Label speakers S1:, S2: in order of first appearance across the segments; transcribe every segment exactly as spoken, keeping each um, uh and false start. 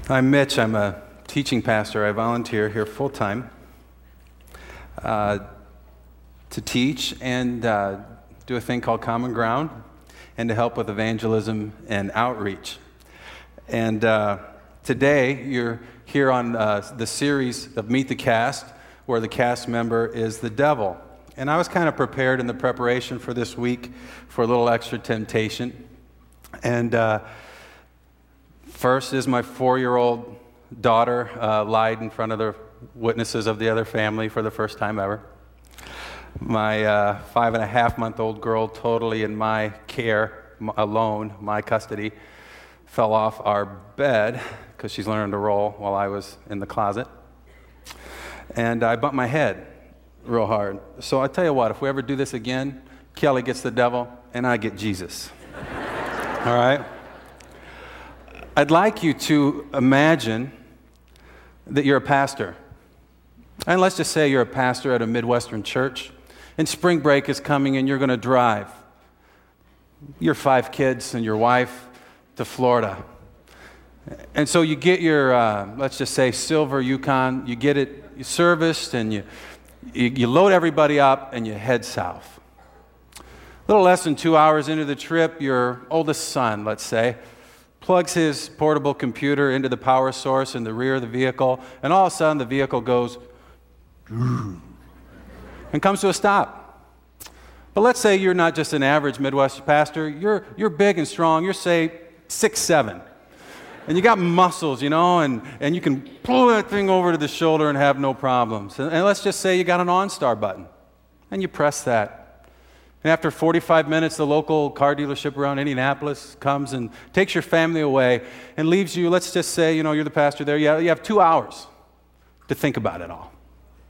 S1: I'm Mitch. I'm a teaching pastor. I volunteer here full-time uh, to teach and uh, do a thing called Common Ground and to help with evangelism and outreach. And uh, today you're here on uh, the series of Meet the Cast, where the cast member is the devil. And I was kind of prepared in the preparation for this week for a little extra temptation. And uh, first is my four-year-old daughter uh, lied in front of the witnesses of the other family for the first time ever. My uh, five-and-a-half-month-old girl, totally in my care, m- alone, my custody, fell off our bed because she's learning to roll while I was in the closet. And I bumped my head real hard. So I tell you what, if we ever do this again, Kelly gets the devil and I get Jesus. All right? I'd like you to imagine that you're a pastor. And let's just say you're a pastor at a Midwestern church, and spring break is coming and you're going to drive your five kids and your wife to Florida. And so you get your, uh, let's just say, silver Yukon, you get it serviced, and you, you, you load everybody up and you head south. A little less than two hours into the trip, your oldest son, let's say, plugs his portable computer into the power source in the rear of the vehicle, and all of a sudden the vehicle goes and comes to a stop. But let's say you're not just an average Midwest pastor, you're you're big and strong, you're say six seven, and you got muscles, you know, and, and you can pull that thing over to the shoulder and have no problems. And, and let's just say you got an OnStar button, and you press that. And after forty-five minutes, the local car dealership around Indianapolis comes and takes your family away and leaves you, let's just say, you know, you're the pastor there, you have, you have two hours to think about it all.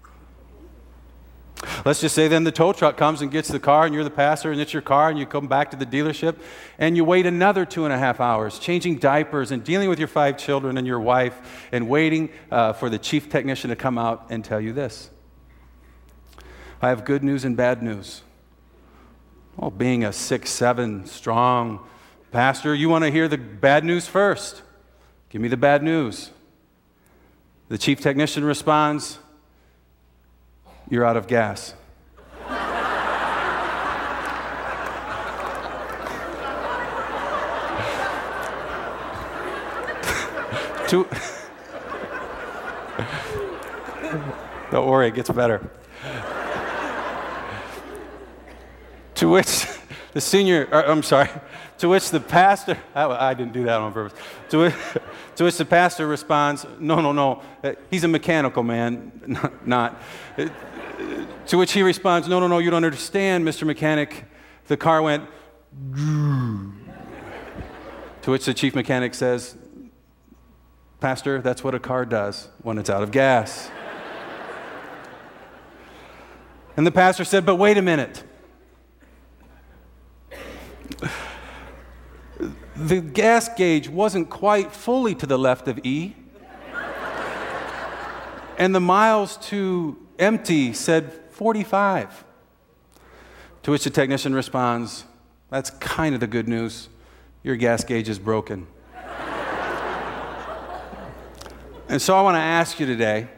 S1: Let's just say then the tow truck comes and gets the car, and you're the pastor, and it's your car, and you come back to the dealership, and you wait another two and a half hours, changing diapers and dealing with your five children and your wife, and waiting uh, for the chief technician to come out and tell you this. I have good news and bad news. Well, being a six seven strong pastor, you want to hear the bad news first. Give me the bad news. The chief technician responds, "You're out of gas." to, Don't worry, it gets better. To which the senior, or, I'm sorry, to which the pastor, I, I didn't do that on purpose. To which, to which the pastor responds, no, no, no, he's a mechanical man, not. not. To which he responds, no, no, no, you don't understand, Mister Mechanic. The car went, to which the chief mechanic says, Pastor, that's what a car does when it's out of gas. And the pastor said, but wait a minute. The gas gauge wasn't quite fully to the left of E. And the miles to empty said forty-five. To which the technician responds, that's kind of the good news. Your gas gauge is broken. And so I want to ask you today,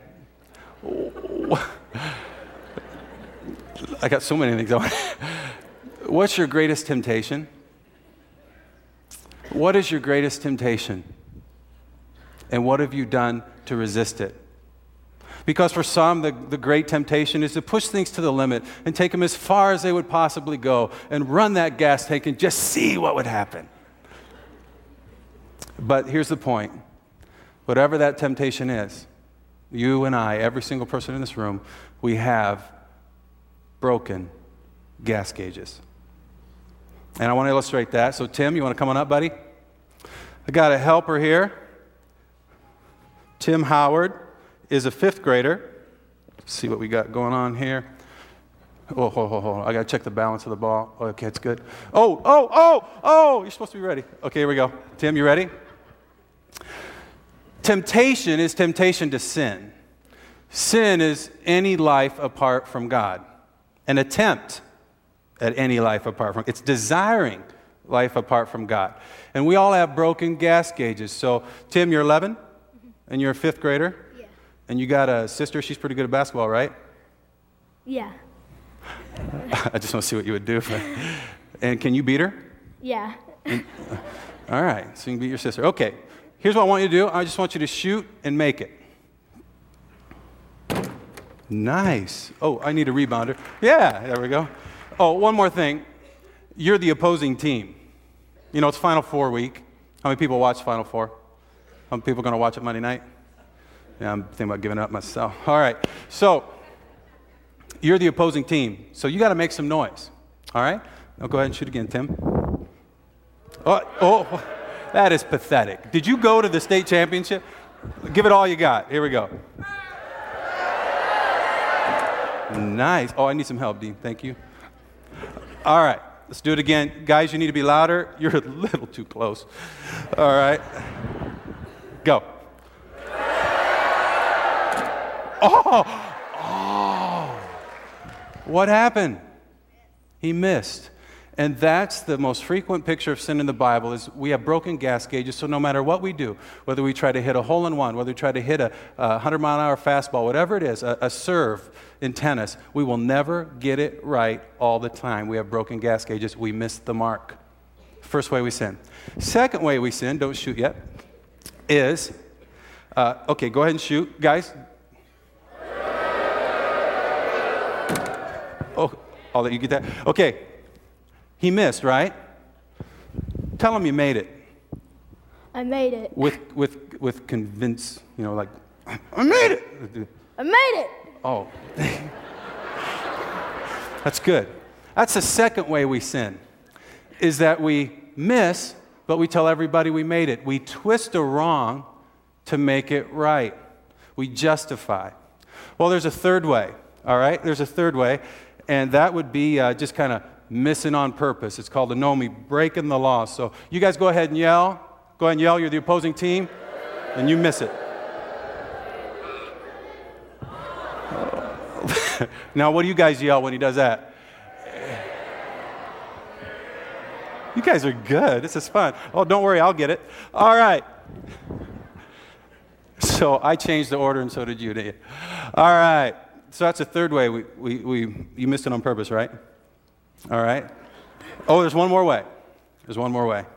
S1: I got so many things I want. What's your greatest temptation? What is your greatest temptation? And what have you done to resist it? Because for some, the, the great temptation is to push things to the limit and take them as far as they would possibly go and run that gas tank and just see what would happen. But here's the point. Whatever that temptation is, you and I, every single person in this room, we have broken gas gauges. And I want to illustrate that. So Tim, you want to come on up, buddy? I got a helper here. Tim Howard is a fifth grader. Let's see what we got going on here. Oh, hold, hold, hold. I got to check the balance of the ball. Okay, it's good. Oh, oh, oh, oh, you're supposed to be ready. Okay, here we go. Tim, you ready? Temptation is temptation to sin. Sin is any life apart from God. An attempt at any life apart from. It's desiring life apart from God. And we all have broken gas gauges. So, Tim, you're eleven? And you're a fifth grader?
S2: Yeah.
S1: And you got a sister, she's pretty good at basketball, right?
S2: Yeah.
S1: I just want to see what you would do. And can you beat her?
S2: Yeah.
S1: And, all right, so you can beat your sister. Okay, here's what I want you to do. I just want you to shoot and make it. Nice. Oh, I need a rebounder. Yeah, there we go. Oh, one more thing. You're the opposing team. You know, it's Final Four week. How many people watch Final Four? How many people going to watch it Monday night? Yeah, I'm thinking about giving up myself. All right, so you're the opposing team, so you got to make some noise. All right? Now go ahead and shoot again, Tim. Oh, oh, that is pathetic. Did you go to the state championship? Give it all you got. Here we go. Nice. Oh, I need some help, Dean. Thank you. All right. Let's do it again. Guys, you need to be louder. You're a little too close. All right. Go. Oh! Oh! What happened? He missed. And that's the most frequent picture of sin in the Bible is we have broken gas gauges, so no matter what we do, whether we try to hit a hole-in-one, whether we try to hit a, a hundred-mile-an-hour fastball, whatever it is, a, a serve in tennis, we will never get it right all the time. We have broken gas gauges. We miss the mark. First way we sin. Second way we sin, don't shoot yet, is, uh, okay, go ahead and shoot. Guys. Oh, I'll let you get that. Okay. He missed, right? Tell him you made it.
S2: I made it.
S1: With with with convince, you know, like, I made it.
S2: I made it.
S1: Oh. That's good. That's the second way we sin, is that we miss, but we tell everybody we made it. We twist a wrong to make it right. We justify. Well, there's a third way, all right? There's a third way, and that would be uh, just kind of missing on purpose. It's called anomie, breaking the law. So you guys go ahead and yell. Go ahead and yell. You're the opposing team, and you miss it. Now, what do you guys yell when he does that? You guys are good. This is fun. Oh, don't worry. I'll get it. All right. So I changed the order, and so did you, didn't you? All right. So that's the third way. We, we, we, you missed it on purpose, right? All right. Oh, there's one more way. There's one more way.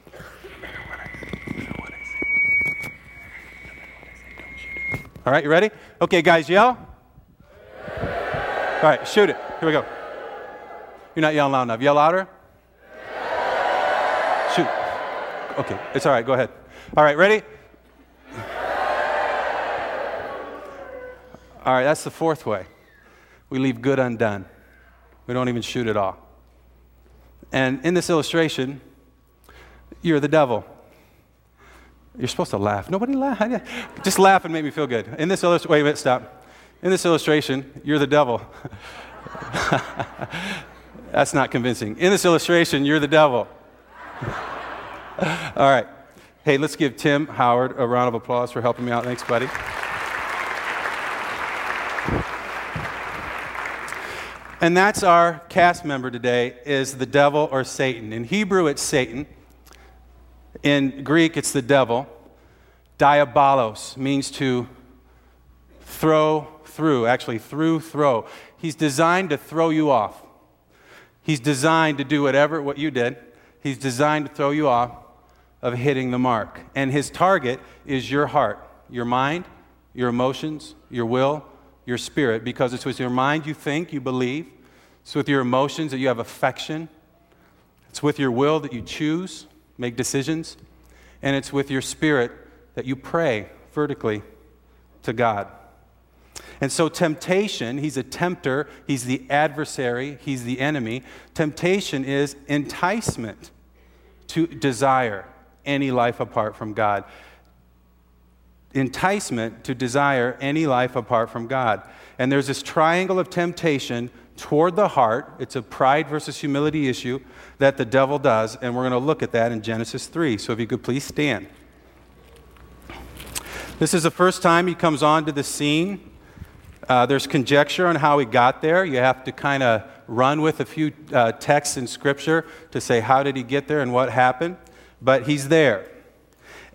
S1: All right, you ready? Okay, guys, yell. All right, shoot it. Here we go. You're not yelling loud enough. Yell louder. Shoot. Okay, it's all right. Go ahead. All right, ready? All right, that's the fourth way. We leave good undone. We don't even shoot at all. And in this illustration, you're the devil. You're supposed to laugh. Nobody laugh. Just laugh and make me feel good. In this illustration, wait a minute, stop. In this illustration, you're the devil. That's not convincing. In this illustration, you're the devil. All right. Hey, let's give Tim Howard a round of applause for helping me out. Thanks, buddy. And that's our cast member today, is the devil or Satan. In Hebrew, it's Satan. In Greek, it's the devil. Diabolos means to throw through, actually through, throw. He's designed to throw you off. He's designed to do whatever, what you did. He's designed to throw you off of hitting the mark. And his target is your heart, your mind, your emotions, your will, your spirit, because it's with your mind you think, you believe. It's with your emotions that you have affection. It's with your will that you choose, make decisions. And it's with your spirit that you pray vertically to God. And so temptation, he's a tempter, he's the adversary, he's the enemy. Temptation is enticement to desire any life apart from God. Enticement to desire any life apart from God. And there's this triangle of temptation toward the heart. It's a pride versus humility issue that the devil does, and we're going to look at that in Genesis three. So if you could please stand. This is the first time he comes onto the scene. Uh, there's conjecture on how he got there. You have to kind of run with a few uh, texts in Scripture to say how did he get there and what happened. But he's there.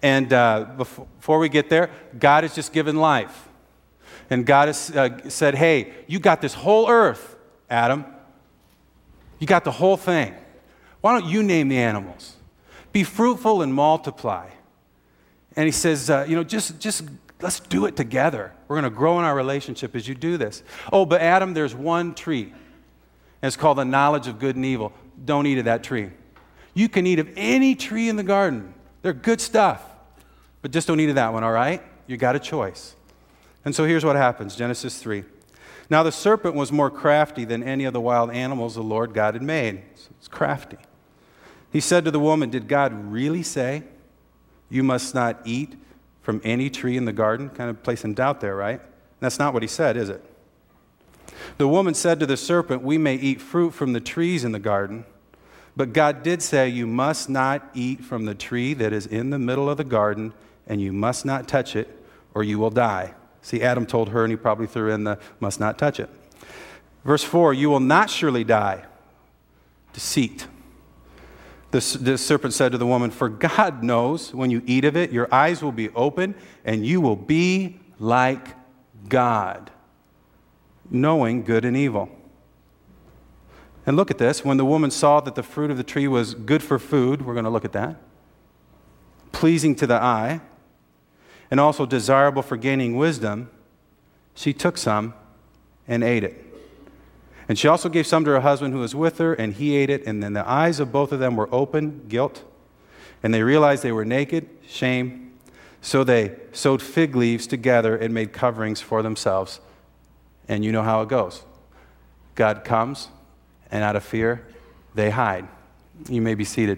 S1: And uh, before we get there, God has just given life. And God has uh, said, hey, you got this whole earth, Adam. You got the whole thing. Why don't you name the animals? Be fruitful and multiply. And he says, uh, you know, just, just let's do it together. We're going to grow in our relationship as you do this. Oh, but Adam, there's one tree. And it's called the knowledge of good and evil. Don't eat of that tree. You can eat of any tree in the garden. They're good stuff. But just don't eat of that one, all right? You got a choice. And so here's what happens, Genesis three. Now the serpent was more crafty than any of the wild animals the Lord God had made. So it's crafty. He said to the woman, did God really say, you must not eat from any tree in the garden? Kind of placing doubt there, right? That's not what he said, is it? The woman said to the serpent, we may eat fruit from the trees in the garden, but God did say, you must not eat from the tree that is in the middle of the garden, and you must not touch it, or you will die. See, Adam told her, and he probably threw in the must not touch it. Verse four, you will not surely die. Deceit. The, the serpent said to the woman, for God knows when you eat of it, your eyes will be open, and you will be like God, knowing good and evil. And look at this. When the woman saw that the fruit of the tree was good for food, we're going to look at that, pleasing to the eye, and also desirable for gaining wisdom, she took some and ate it. And she also gave some to her husband who was with her, and he ate it. And then the eyes of both of them were open, guilt, and they realized they were naked, shame. So they sewed fig leaves together and made coverings for themselves. And you know how it goes. God comes, and out of fear, they hide. You may be seated.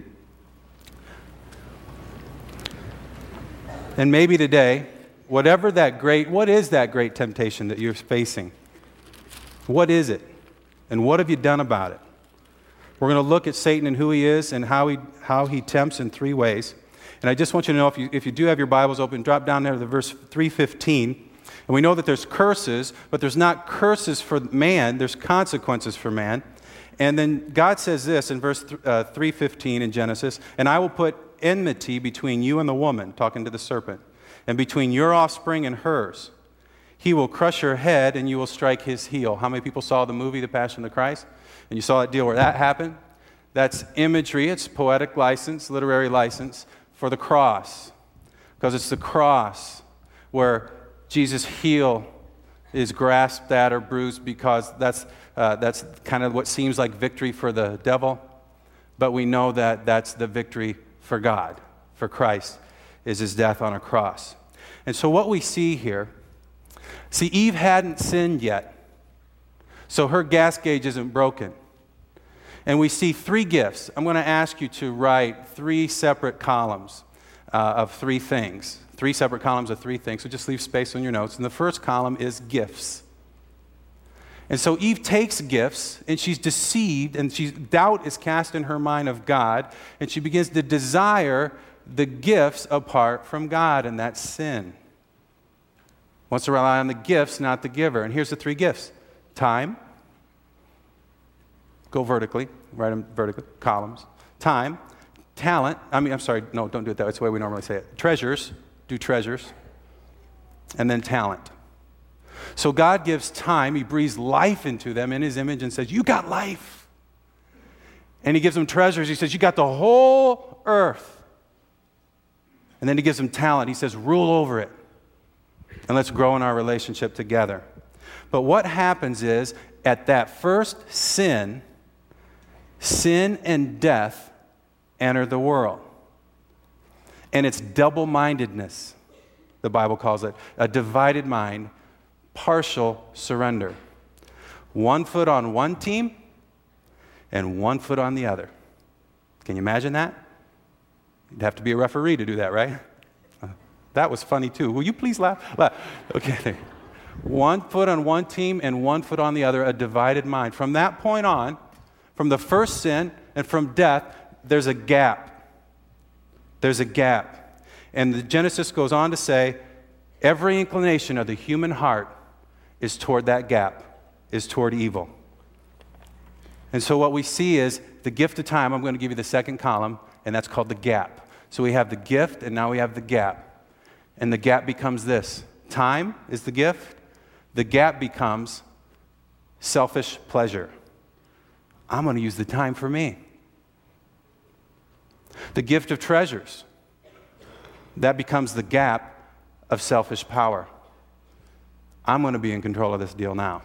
S1: And maybe today, whatever that great, what is that great temptation that you're facing? What is it? And what have you done about it? We're going to look at Satan and who he is and how he, how he tempts in three ways. And I just want you to know, if you, if you do have your Bibles open, drop down there to the verse three fifteen. And we know that there's curses, but there's not curses for man. There's consequences for man. And then God says this in verse th- uh, three fifteen in Genesis, and I will put enmity between you and the woman, talking to the serpent, and between your offspring and hers. He will crush your head, and you will strike his heel. How many people saw the movie, The Passion of the Christ? And you saw that deal where that happened? That's imagery. It's poetic license, literary license for the cross. Because it's the cross where Jesus' heel is grasped at or bruised, because that's, uh, that's kind of what seems like victory for the devil. But we know that that's the victory for God, for Christ, is his death on a cross. And so what we see here, see, Eve hadn't sinned yet, so her gas gauge isn't broken. And we see three gifts. I'm going to ask you to write three separate columns uh, of three things. Three separate columns of three things, so just leave space on your notes. And the first column is gifts. And so Eve takes gifts, and she's deceived, and she's, doubt is cast in her mind of God, and she begins to desire the gifts apart from God, and that's sin. Wants to rely on the gifts, not the giver. And here's the three gifts. Time. Go vertically. Write them vertically. Columns. Time. Talent. I mean, I'm sorry. No, don't do it that way. It's the way we normally say it. Treasures. Do treasures. And then talent. So God gives time. He breathes life into them in his image and says, you got life. And he gives them treasures. He says, you got the whole earth. And then he gives them talent. He says, rule over it. And let's grow in our relationship together. But what happens is, at that first sin, sin and death enter the world. And it's double-mindedness, the Bible calls it. A divided mind, partial surrender. One foot on one team and one foot on the other. Can you imagine that? You'd have to be a referee to do that, right? That was funny too. Will you please laugh? laugh. Okay. One foot on one team and one foot on the other, a divided mind. From that point on, from the first sin and from death, there's a gap. There's a gap. And the Genesis goes on to say, every inclination of the human heart is toward that gap, is toward evil. And so what we see is the gift of time. I'm going to give you the second column, and that's called the gap. So we have the gift, and now we have the gap. And the gap becomes this. Time is the gift. The gap becomes selfish pleasure. I'm going to use the time for me. The gift of treasures. That becomes the gap of selfish power. I'm going to be in control of this deal now,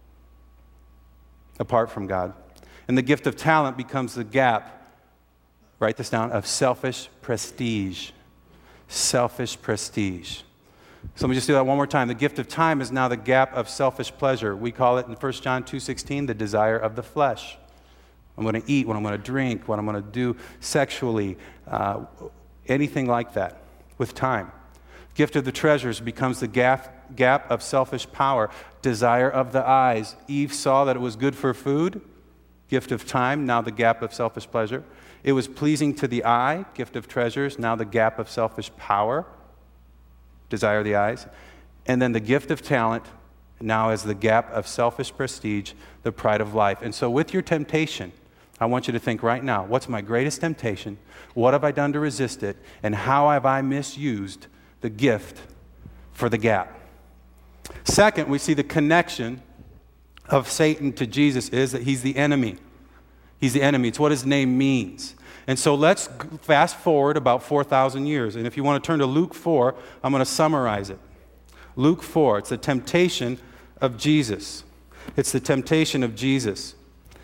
S1: apart from God. And the gift of talent becomes the gap, write this down, of selfish prestige. Selfish prestige. So let me just do that one more time. The gift of time is now the gap of selfish pleasure. We call it in First John two sixteen the desire of the flesh. I'm going to eat, what I'm going to drink, what I'm going to do sexually, uh, anything like that with time. Gift of the treasures becomes the gap, gap of selfish power, desire of the eyes. Eve saw that it was good for food. Gift of time, now the gap of selfish pleasure. It was pleasing to the eye, gift of treasures, now the gap of selfish power, desire of the eyes. And then the gift of talent, now as the gap of selfish prestige, the pride of life. And so with your temptation, I want you to think right now, what's my greatest temptation? What have I done to resist it? And how have I misused the gift for the gap? Second, we see the connection of Satan to Jesus is that he's the enemy. He's the enemy. It's what his name means. And so let's fast forward about four thousand years. And if you want to turn to Luke four, I'm going to summarize it. Luke four, it's the temptation of Jesus. It's the temptation of Jesus.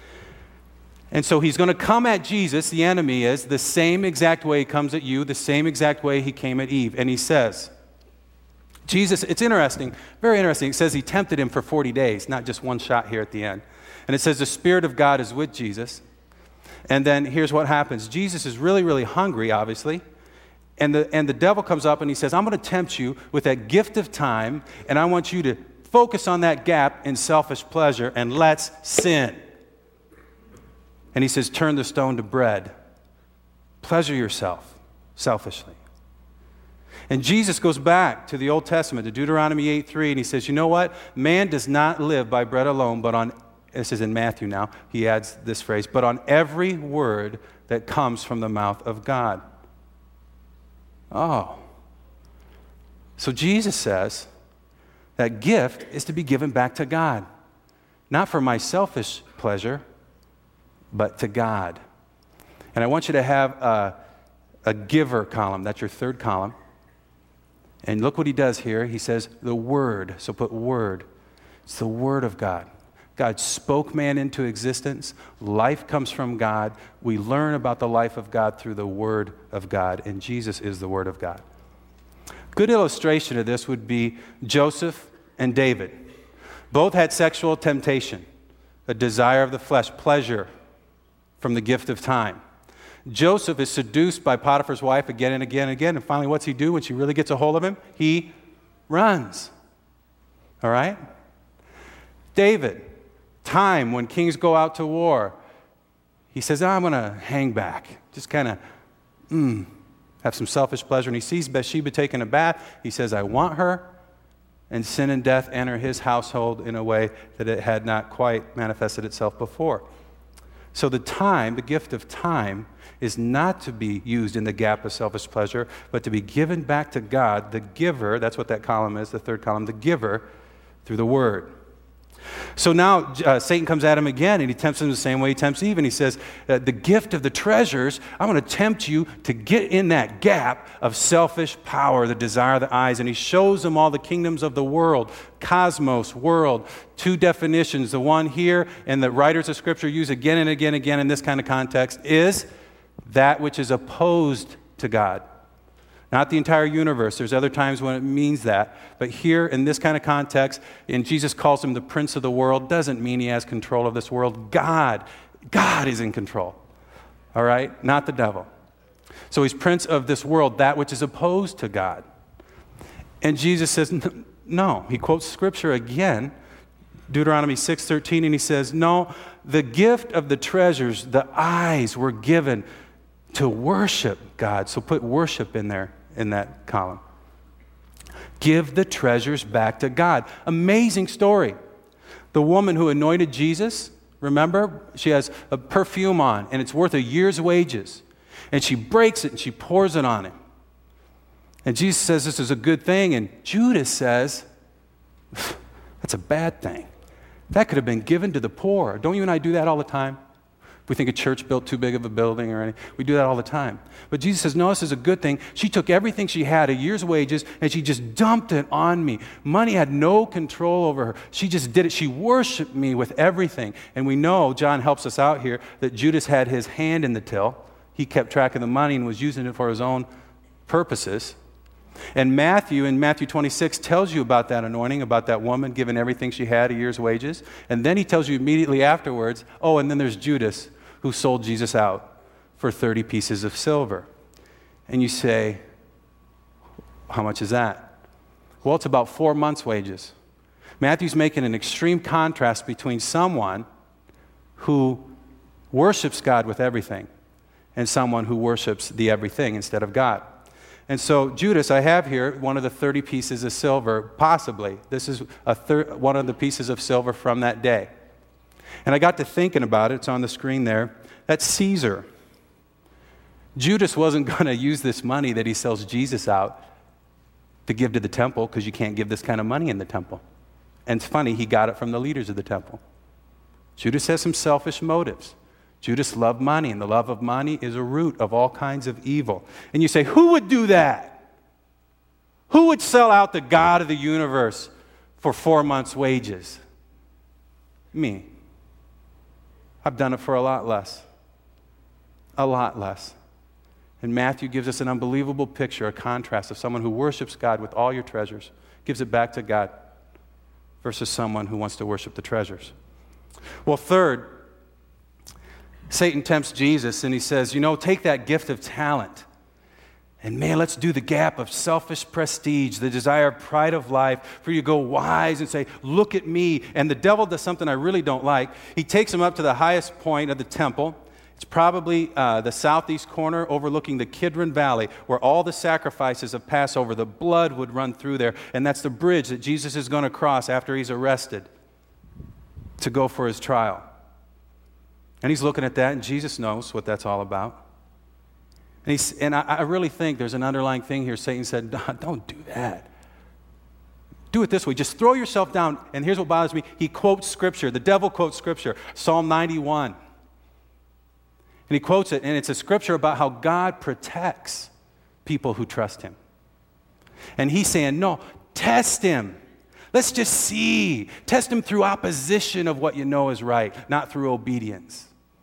S1: And so he's going to come at Jesus, the enemy is, the same exact way he comes at you, the same exact way he came at Eve. And he says, Jesus, it's interesting, very interesting. It says he tempted him for forty days, not just one shot here at the end. And it says the Spirit of God is with Jesus. And then here's what happens. Jesus is really, really hungry, obviously. And the, and the devil comes up and he says, I'm going to tempt you with that gift of time, and I want you to focus on that gap in selfish pleasure, and let's sin. And he says, turn the stone to bread. Pleasure yourself selfishly. And Jesus goes back to the Old Testament, to Deuteronomy eight three, and he says, you know what? Man does not live by bread alone, but on, this is in Matthew now, he adds this phrase, but on every word that comes from the mouth of God. Oh. So Jesus says that gift is to be given back to God. Not for my selfish pleasure, but to God. And I want you to have a, a giver column. That's your third column. And look what he does here. He says the Word. So put Word. It's the Word of God. God spoke man into existence. Life comes from God. We learn about the life of God through the Word of God. And Jesus is the Word of God. Good illustration of this would be Joseph and David. Both had sexual temptation, a desire of the flesh, pleasure from the gift of time. Joseph is seduced by Potiphar's wife again and again and again. And finally, what's he do when she really gets a hold of him? He runs. All right? David, time when kings go out to war, he says, oh, I'm going to hang back. Just kind of mm, have some selfish pleasure. And he sees Bathsheba taking a bath. He says, I want her. And sin and death enter his household in a way that it had not quite manifested itself before. So the time, the gift of time, is not to be used in the gap of selfish pleasure, but to be given back to God, the giver. That's what that column is, the third column, the giver, through the Word. So now uh, Satan comes at him again, and he tempts him the same way he tempts Eve, and he says, uh, the gift of the treasures, I'm going to tempt you to get in that gap of selfish power, the desire of the eyes. And he shows them all the kingdoms of the world, cosmos, world, two definitions. The one here, and the writers of Scripture use again and again and again in this kind of context, is that which is opposed to God. Not the entire universe. There's other times when it means that. But here, in this kind of context, and Jesus calls him the prince of the world, doesn't mean he has control of this world. God, God is in control. All right? Not the devil. So he's prince of this world, that which is opposed to God. And Jesus says, no. He quotes Scripture again, Deuteronomy six thirteen, and he says, no, the gift of the treasures, the eyes were given to worship God. So put worship in there, in that column. Give the treasures back to God. Amazing story. The woman who anointed Jesus, remember? She has a perfume on, and it's worth a year's wages. And she breaks it and she pours it on him. And Jesus says this is a good thing. And Judas says, that's a bad thing. That could have been given to the poor. Don't you and I do that all the time? If we think a church built too big of a building or anything, we do that all the time. But Jesus says, no, this is a good thing. She took everything she had, a year's wages, and she just dumped it on me. Money had no control over her. She just did it. She worshiped me with everything. And we know, John helps us out here, that Judas had his hand in the till. He kept track of the money and was using it for his own purposes. And Matthew, in Matthew twenty-six, tells you about that anointing, about that woman giving everything she had, a year's wages. And then he tells you immediately afterwards, oh, and then there's Judas, who sold Jesus out for thirty pieces of silver. And you say, how much is that? Well, it's about four months' wages. Matthew's making an extreme contrast between someone who worships God with everything and someone who worships the everything instead of God. And so Judas, I have here one of the thirty pieces of silver, possibly. This is a thir- one of the pieces of silver from that day. And I got to thinking about it. It's on the screen there. That's Caesar. Judas wasn't going to use this money that he sells Jesus out to give to the temple, because you can't give this kind of money in the temple. And it's funny, he got it from the leaders of the temple. Judas has some selfish motives. Judas loved money, and the love of money is a root of all kinds of evil. And you say, who would do that? Who would sell out the God of the universe for four months' wages? Me. I've done it for a lot less. A lot less. And Matthew gives us an unbelievable picture, a contrast of someone who worships God with all your treasures, gives it back to God, versus someone who wants to worship the treasures. Well, third, Satan tempts Jesus and he says, you know, take that gift of talent and man, let's do the gap of selfish prestige, the desire, pride of life, for you to go wise and say, look at me. And the devil does something I really don't like. He takes him up to the highest point of the temple. It's probably uh, the southeast corner overlooking the Kidron Valley, where all the sacrifices of Passover, the blood would run through there. And that's the bridge that Jesus is going to cross after he's arrested to go for his trial. And he's looking at that, and Jesus knows what that's all about. And, he's, and I, I really think there's an underlying thing here. Satan said, don't do that. Do it this way. Just throw yourself down. And here's what bothers me. He quotes Scripture. The devil quotes Scripture, Psalm ninety-one. And he quotes it, and it's a scripture about how God protects people who trust him. And he's saying, no, test him. Let's just see. Test him through opposition of what you know is right, not through obedience.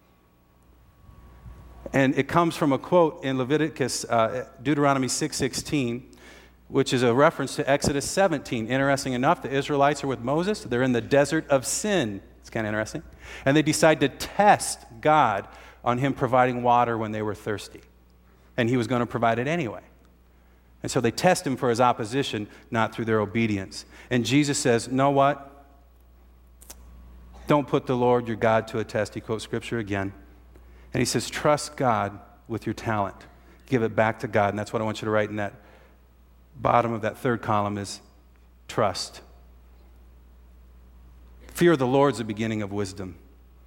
S1: And it comes from a quote in Leviticus, uh, Deuteronomy six sixteen, which is a reference to Exodus seventeen. Interesting enough, the Israelites are with Moses. They're in the desert of sin. It's kind of interesting. And they decide to test God on him providing water when they were thirsty. And he was going to provide it anyway. And so they test him for his opposition, not through their obedience. And Jesus says, know what? Don't put the Lord your God to a test. He quotes Scripture again. And he says, trust God with your talent. Give it back to God. And that's what I want you to write in that bottom of that third column is trust. Fear of the Lord is the beginning of wisdom.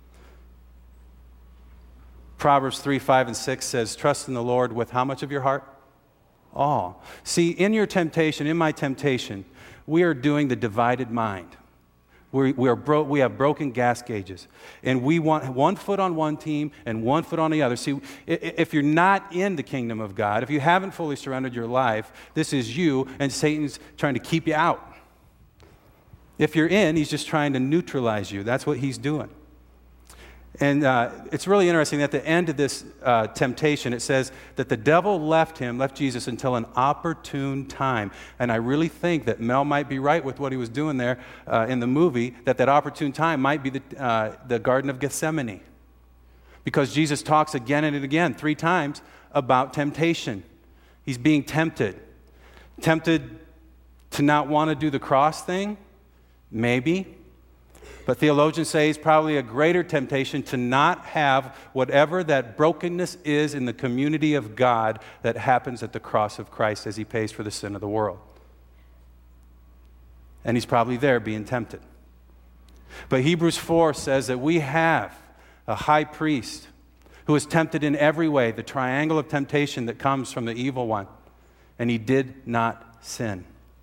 S1: Proverbs three, five, and six says, trust in the Lord with how much of your heart? All. See, in your temptation, in my temptation, we are doing the divided mind. We're, we, are bro- we have broken gas gauges. And we want one foot on one team and one foot on the other. See, if you're not in the kingdom of God, if you haven't fully surrendered your life, this is you, and Satan's trying to keep you out. If you're in, he's just trying to neutralize you. That's what he's doing. And uh, it's really interesting that at the end of this uh, temptation, it says that the devil left him, left Jesus until an opportune time. And I really think that Mel might be right with what he was doing there uh, in the movie, that that opportune time might be the, uh, the Garden of Gethsemane. Because Jesus talks again and again, three times, about temptation. He's being tempted. Tempted to not want to do the cross thing? Maybe. But theologians say it's probably a greater temptation to not have whatever that brokenness is in the community of God that happens at the cross of Christ as he pays for the sin of the world. And he's probably there being tempted. But Hebrews four says that we have a high priest who was tempted in every way, the triangle of temptation that comes from the evil one, and he did not sin.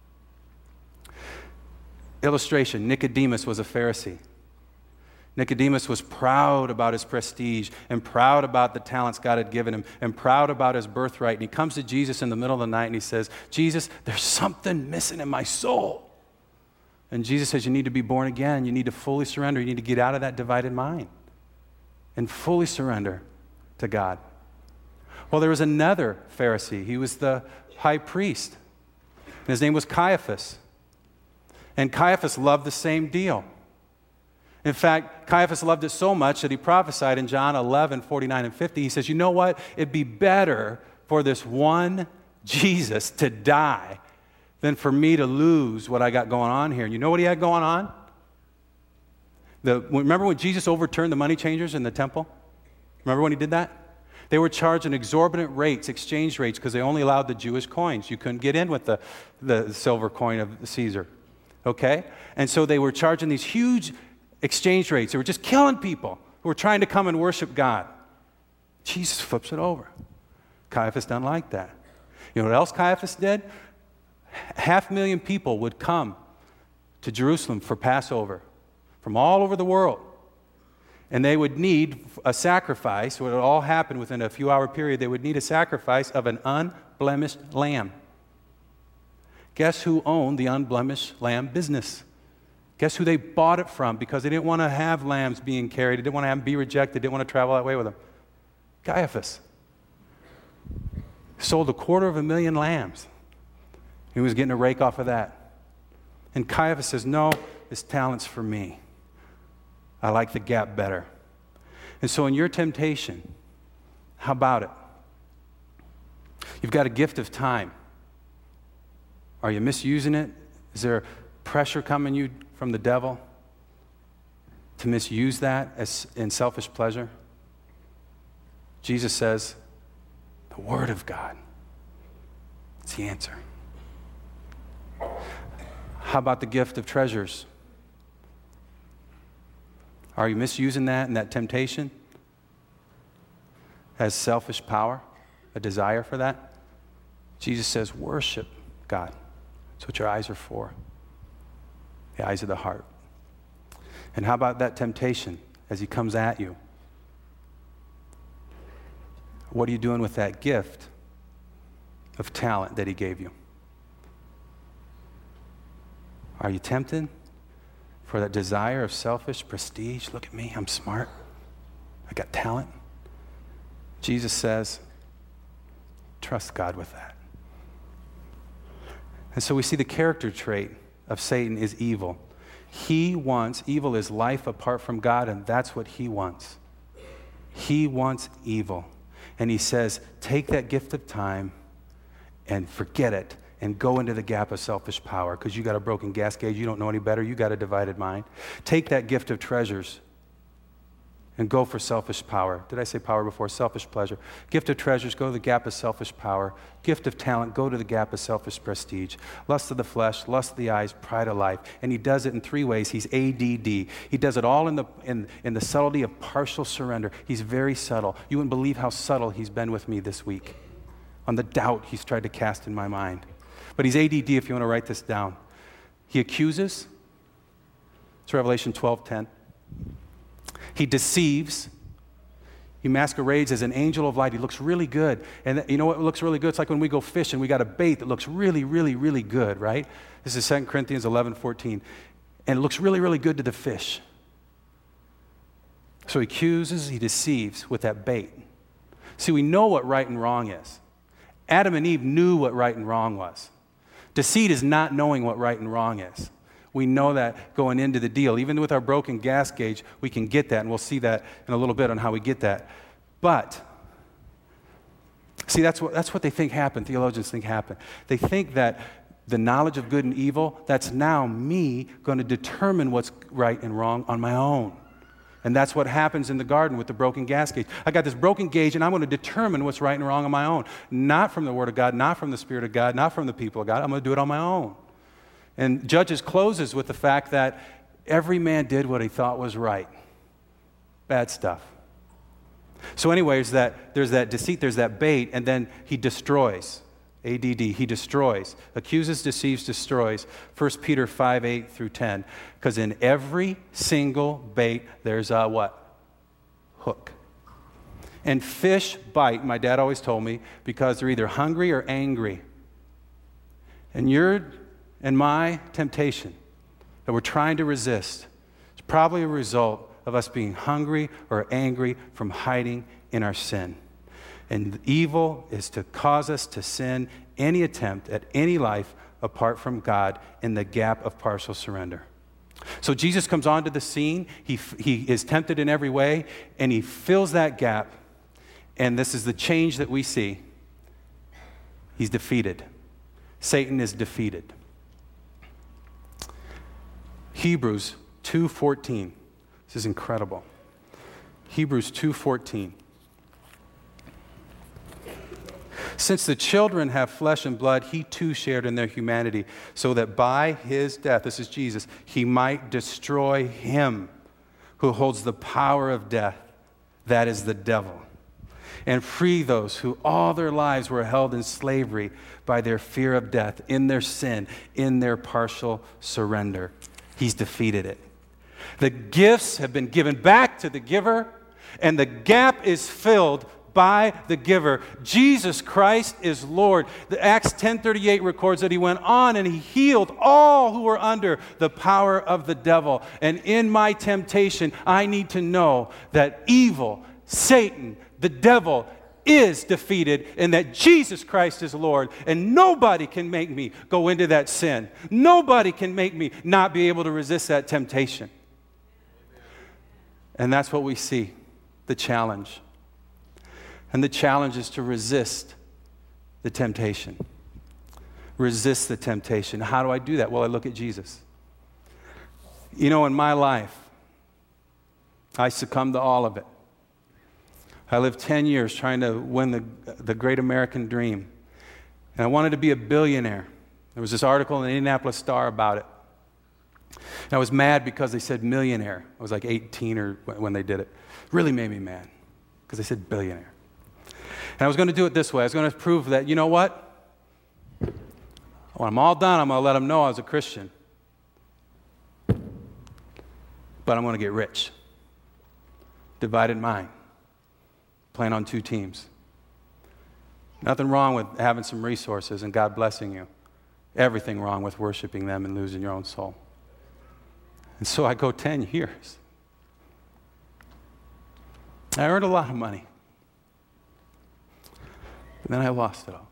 S1: Illustration, Nicodemus was a Pharisee. Nicodemus was proud about his prestige and proud about the talents God had given him and proud about his birthright. And he comes to Jesus in the middle of the night and he says, Jesus, there's something missing in my soul. And Jesus says, you need to be born again. You need to fully surrender. You need to get out of that divided mind and fully surrender to God. Well, there was another Pharisee. He was the high priest. And his name was Caiaphas. And Caiaphas loved the same deal. In fact, Caiaphas loved it so much that he prophesied in John eleven, forty-nine and fifty. He says, you know what? It'd be better for this one Jesus to die than for me to lose what I got going on here. And you know what he had going on? The, remember when Jesus overturned the money changers in the temple? Remember when he did that? They were charging exorbitant rates, exchange rates, because they only allowed the Jewish coins. You couldn't get in with the, the silver coin of Caesar. Okay? And so they were charging these huge exchange rates. They were just killing people who were trying to come and worship God. Jesus flips it over. Caiaphas doesn't like that. You know what else Caiaphas did? Half a million people would come to Jerusalem for Passover from all over the world. And they would need a sacrifice. It would all happen within a few hour period. They would need a sacrifice of an unblemished lamb. Guess who owned the unblemished lamb business? Guess who they bought it from? Because they didn't want to have lambs being carried. They didn't want to have them be rejected. They didn't want to travel that way with them. Caiaphas sold a quarter of a million lambs. He was getting a rake off of that. And Caiaphas says, no, this talent's for me. I like the gap better. And so in your temptation, how about it? You've got a gift of time. Are you misusing it? Is there pressure coming you from the devil to misuse that as in selfish pleasure? Jesus says, the Word of God. It's the answer. How about the gift of treasures? Are you misusing that and that temptation as selfish power, a desire for that? Jesus says, worship God. That's what your eyes are for. The eyes of the heart. And how about that temptation as he comes at you? What are you doing with that gift of talent that he gave you? Are you tempted for that desire of selfish prestige? Look at me, I'm smart. I got talent. Jesus says, trust God with that. And so we see the character trait of Satan is evil. He wants, evil is life apart from God, and that's what he wants. He wants evil. And he says, take that gift of time and forget it and go into the gap of selfish power because you got a broken gas gauge. You don't know any better. You got a divided mind. Take that gift of treasures and go for selfish power. Did I say power before? Selfish pleasure. Gift of treasures, go to the gap of selfish power. Gift of talent, go to the gap of selfish prestige. Lust of the flesh, lust of the eyes, pride of life. And he does it in three ways. He's A D D. He does it all in the, in, in the subtlety of partial surrender. He's very subtle. You wouldn't believe how subtle he's been with me this week on the doubt he's tried to cast in my mind. But he's A D D if you want to write this down. He accuses. It's Revelation twelve ten. He deceives. He masquerades as an angel of light. He looks really good. And you know what looks really good? It's like when we go fishing, we got a bait that looks really, really, really good, right? This is Second Corinthians eleven fourteen. And it looks really, really good to the fish. So he accuses, he deceives with that bait. See, we know what right and wrong is. Adam and Eve knew what right and wrong was. Deceit is not knowing what right and wrong is. We know that going into the deal. Even with our broken gas gauge, we can get that, and we'll see that in a little bit on how we get that. But, see, that's what, that's what they think happened, theologians think happened. They think that the knowledge of good and evil, that's now me going to determine what's right and wrong on my own. And that's what happens in the garden with the broken gas gauge. I got this broken gauge, and I'm going to determine what's right and wrong on my own. Not from the Word of God, not from the Spirit of God, not from the people of God. I'm going to do it on my own. And Judges closes with the fact that every man did what he thought was right. Bad stuff. So anyways, that, there's that deceit, there's that bait, and then he destroys. A D D, he destroys. Accuses, deceives, destroys. First Peter five, eight through ten. Because in every single bait, there's a what? Hook. And fish bite, my dad always told me, because they're either hungry or angry. And your and my temptation that we're trying to resist is probably a result of us being hungry or angry from hiding in our sin. And evil is to cause us to sin any attempt at any life apart from God in the gap of partial surrender. So Jesus comes onto the scene. He, he is tempted in every way, and he fills that gap. And this is the change that we see. He's defeated. Satan is defeated. Hebrews two fourteen. This is incredible. Hebrews two fourteen. Since the children have flesh and blood, he too shared in their humanity, so that by his death, this is Jesus, he might destroy him who holds the power of death, that is the devil, and free those who all their lives were held in slavery by their fear of death, in their sin, in their partial surrender. He's defeated it. The gifts have been given back to the giver, and the gap is filled by the giver. Jesus Christ is Lord. The Acts ten thirty-eight records that he went on and he healed all who were under the power of the devil. And in my temptation, I need to know that evil, Satan, the devil, is defeated and that Jesus Christ is Lord. And nobody can make me go into that sin. Nobody can make me not be able to resist that temptation. And that's what we see, the challenge. And the challenge is to resist the temptation. Resist the temptation. How do I do that? Well, I look at Jesus. You know, in my life, I succumbed to all of it. I lived ten years trying to win the, the great American dream. And I wanted to be a billionaire. There was this article in the Indianapolis Star about it. And I was mad because they said millionaire. I was like eighteen or when they did it. It really made me mad because they said billionaire. And I was going to do it this way. I was going to prove that, you know what? When I'm all done, I'm going to let them know I was a Christian. But I'm going to get rich. Divided mind. Playing on two teams. Nothing wrong with having some resources and God blessing you. Everything wrong with worshiping them and losing your own soul. And so I go ten years. I earned a lot of money. But then I lost it all.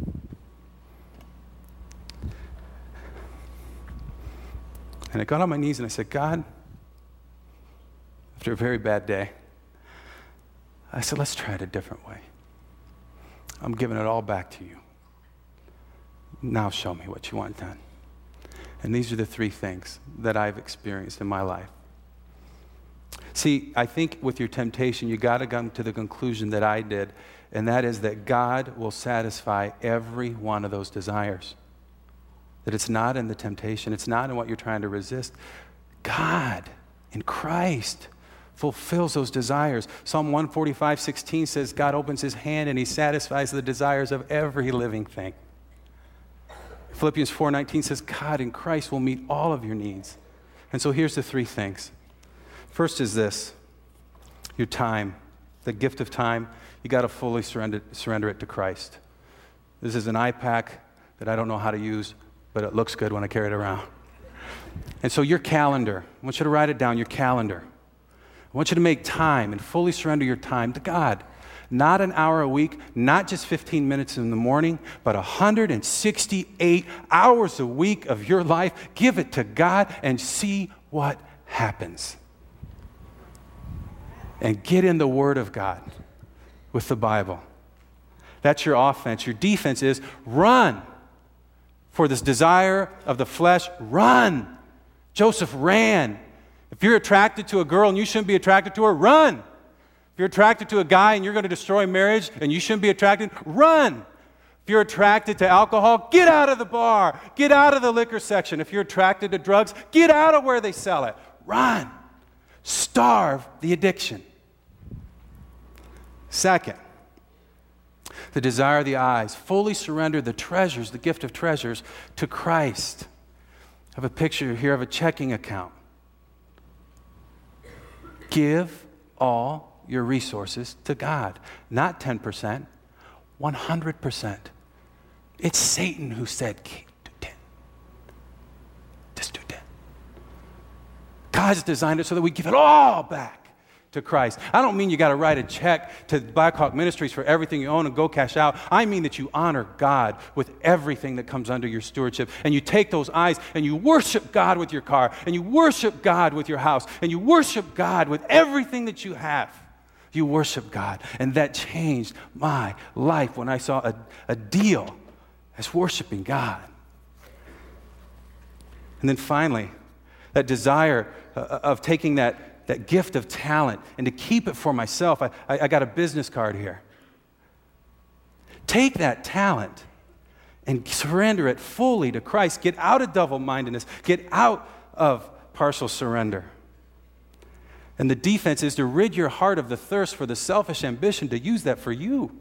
S1: And I got on my knees and I said, God, after a very bad day, I said, let's try it a different way. I'm giving it all back to you. Now show me what you want done. And these are the three things that I've experienced in my life. See, I think with your temptation, you got to come to the conclusion that I did, and that is that God will satisfy every one of those desires. That it's not in the temptation, it's not in what you're trying to resist. God, in Christ, fulfills those desires. Psalm one forty-five, sixteen says, God opens his hand and he satisfies the desires of every living thing. Philippians four nineteen says, God in Christ will meet all of your needs. And so here's the three things. First is this, your time, the gift of time. You got to fully surrender, surrender it to Christ. This is an iPad that I don't know how to use, but it looks good when I carry it around. And so your calendar, I want you to write it down, your calendar. I want you to make time and fully surrender your time to God. Not an hour a week, not just fifteen minutes in the morning, but one hundred sixty-eight hours a week of your life. Give it to God and see what happens. And get in the Word of God with the Bible. That's your offense. Your defense is run for this desire of the flesh. Run. Joseph ran. If you're attracted to a girl and you shouldn't be attracted to her, run. If you're attracted to a guy and you're going to destroy marriage and you shouldn't be attracted, run. If you're attracted to alcohol, get out of the bar. Get out of the liquor section. If you're attracted to drugs, get out of where they sell it. Run. Starve the addiction. Second, the desire of the eyes. Fully surrender the treasures, the gift of treasures, to Christ. I have a picture here of a checking account. Give all your resources to God. Not ten percent, one hundred percent. It's Satan who said, do ten. Just do ten. God's designed it so that we give it all back to Christ. I don't mean you got to write a check to Blackhawk Ministries for everything you own and go cash out. I mean that you honor God with everything that comes under your stewardship. And you take those eyes and you worship God with your car, and you worship God with your house, and you worship God with everything that you have. You worship God. And that changed my life when I saw a, a deal as worshiping God. And then finally, that desire uh, of taking that that gift of talent and to keep it for myself. I, I, I got a business card here. Take that talent and surrender it fully to Christ. Get out of double-mindedness. Get out of partial surrender. And the defense is to rid your heart of the thirst for the selfish ambition to use that for you.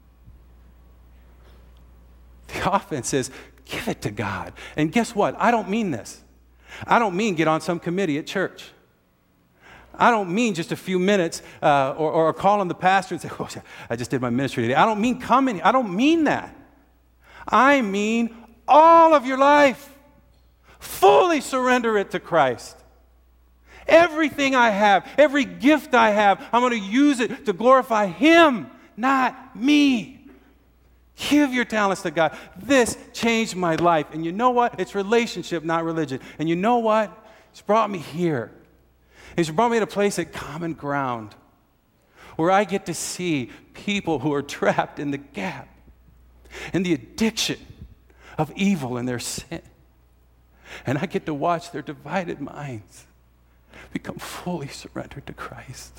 S1: The offense is give it to God. And guess what? I don't mean this. I don't mean get on some committee at church. I don't mean just a few minutes uh, or, or call on the pastor and say, oh, I just did my ministry today. I don't mean come in. I don't mean that. I mean all of your life. Fully surrender it to Christ. Everything I have, every gift I have, I'm going to use it to glorify Him, not me. Give your talents to God. This changed my life. And you know what? It's relationship, not religion. And you know what? It's brought me here. He's brought me to a place at Common Ground where I get to see people who are trapped in the gap, in the addiction of evil and their sin. And I get to watch their divided minds become fully surrendered to Christ.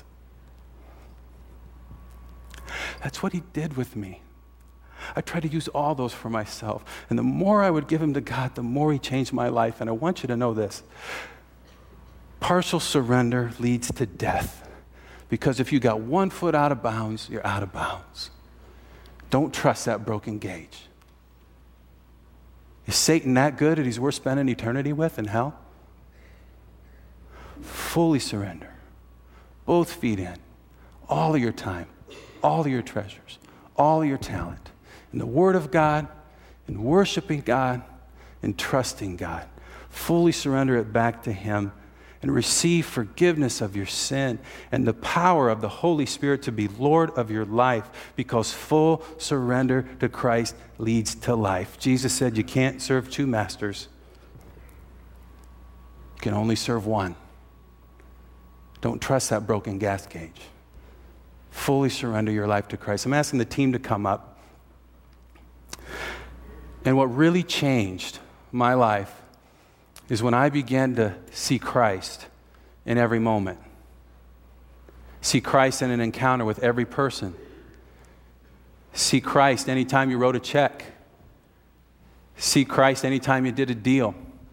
S1: That's what He did with me. I tried to use all those for myself. And the more I would give them to God, the more He changed my life. And I want you to know this. Partial surrender leads to death, because if you got one foot out of bounds, you're out of bounds. Don't trust that broken gauge. Is Satan that good that he's worth spending eternity with in hell? Fully surrender. Both feet in. All of your time, all of your treasures, all of your talent. In the Word of God, in worshiping God, in trusting God. Fully surrender it back to Him. And receive forgiveness of your sin and the power of the Holy Spirit to be Lord of your life, because full surrender to Christ leads to life. Jesus said you can't serve two masters. You can only serve one. Don't trust that broken gas gauge. Fully surrender your life to Christ. I'm asking the team to come up. And what really changed my life is when I began to see Christ in every moment. See Christ in an encounter with every person. See Christ anytime you wrote a check. See Christ anytime you did a deal.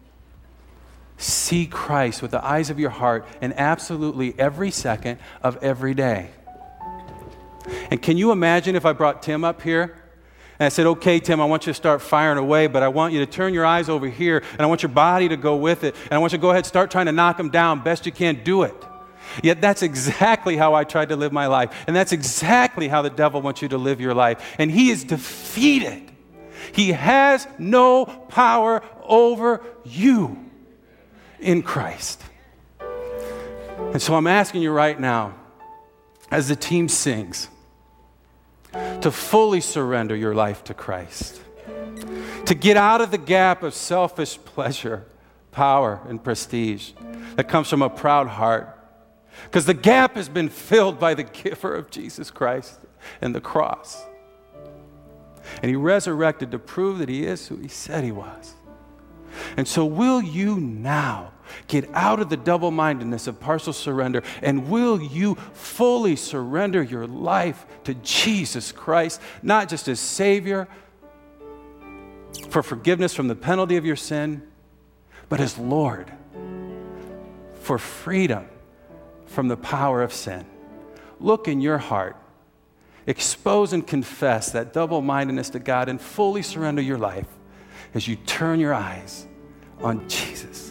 S1: See Christ with the eyes of your heart in absolutely every second of every day. And can you imagine if I brought Tim up here and I said, okay, Tim, I want you to start firing away, but I want you to turn your eyes over here, and I want your body to go with it, and I want you to go ahead and start trying to knock them down best you can. Do it. Yet that's exactly how I tried to live my life, and that's exactly how the devil wants you to live your life. And he is defeated. He has no power over you in Christ. And so I'm asking you right now, as the team sings, to fully surrender your life to Christ, to get out of the gap of selfish pleasure, power, and prestige that comes from a proud heart, because the gap has been filled by the giver of Jesus Christ and the cross. And He resurrected to prove that He is who He said He was. And so will you now get out of the double-mindedness of partial surrender, and will you fully surrender your life to Jesus Christ, not just as Savior for forgiveness from the penalty of your sin, but as Lord for freedom from the power of sin? Look in your heart expose and confess that double-mindedness to God and fully surrender your life as you turn your eyes on Jesus.